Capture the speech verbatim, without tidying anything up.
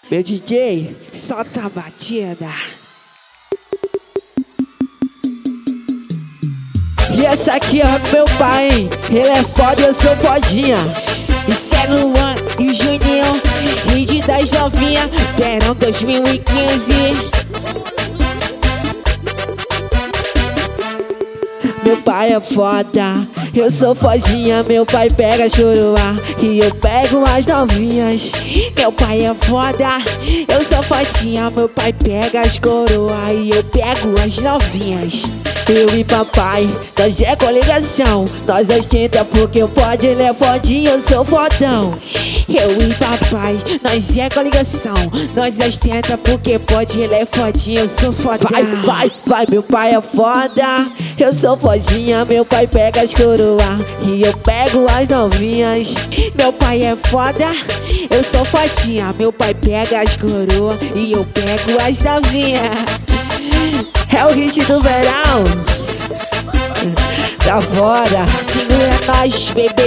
Meu D J, solta a batida. E essa aqui é meu pai, hein? Ele é foda e eu sou fodinha. Isso é Luan e o Juninho, rede das novinha, verão dois mil e quinze. Meu pai é foda, eu sou fodinha. Meu pai pega as coroa e eu pego as novinhas. Meu pai é foda, eu sou fodinha. Meu pai pega as coroa e eu pego as novinhas. Eu e papai, nós é coligação. Nós ostenta porque o pode, ele é fodinho, eu sou fodão. Eu e papai, nós é coligação. Nós ostenta porque pode, ele é fodinho, eu sou fodão. Vai, vai, vai, meu pai é foda, eu sou fodinha. Meu pai pega as coroa e eu pego as novinhas. Meu pai é foda, eu sou fodinha. Meu pai pega as coroa e eu pego as novinhas. É o hit do verão. Tá fora. Segura nós, bebê.